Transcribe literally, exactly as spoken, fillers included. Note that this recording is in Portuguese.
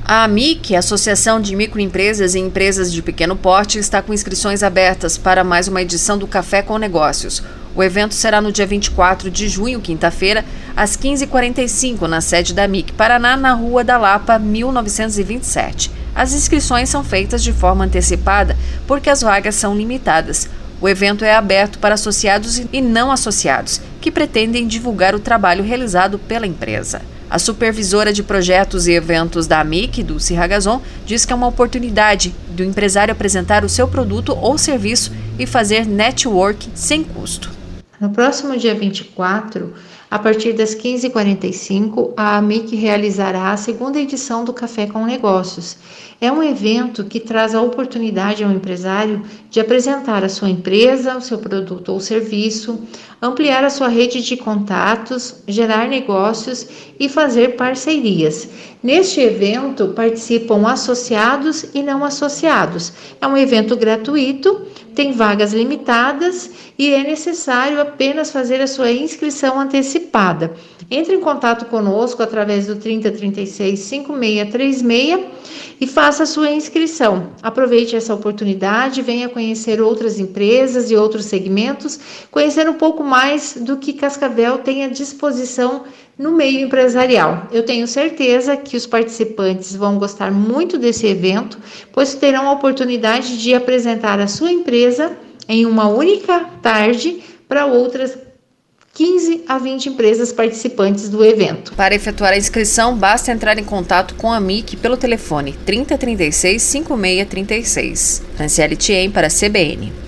A AMIC, Associação de Microempresas e Empresas de Pequeno Porte, está com inscrições abertas para mais uma edição do Café com Negócios. O evento será no dia vinte e quatro de junho, quinta-feira, às quinze e quarenta e cinco, na sede da AMIC Paraná, na Rua da Lapa, mil novecentos e vinte e sete. As inscrições são feitas de forma antecipada, porque as vagas são limitadas. O evento é aberto para associados e não associados, que pretendem divulgar o trabalho realizado pela empresa. A supervisora de projetos e eventos da AMIC, Dulce Ragazon, diz que é uma oportunidade do empresário apresentar o seu produto ou serviço e fazer network sem custo. No próximo dia vinte e quatro, a partir das quinze e quarenta e cinco, a AMIC realizará a segunda edição do Café com Negócios. É um evento que traz a oportunidade ao empresário de apresentar a sua empresa, o seu produto ou serviço, ampliar a sua rede de contatos, gerar negócios e fazer parcerias. Neste evento participam associados e não associados. É um evento gratuito, tem vagas limitadas e é necessário apenas fazer a sua inscrição antecipada. Entre em contato conosco através do trinta, trinta e seis, cinquenta e seis trinta e seis e faça a sua inscrição. Aproveite essa oportunidade, venha conhecer outras empresas e outros segmentos, conhecer um pouco mais do que Cascavel tem à disposição no meio empresarial. Eu tenho certeza que os participantes vão gostar muito desse evento, pois terão a oportunidade de apresentar a sua empresa em uma única tarde para outras quinze a vinte empresas participantes do evento. Para efetuar a inscrição, basta entrar em contato com a AMIC pelo telefone trinta, trinta e seis, cinquenta e seis trinta e seis. Franciele Thiem para a C B N.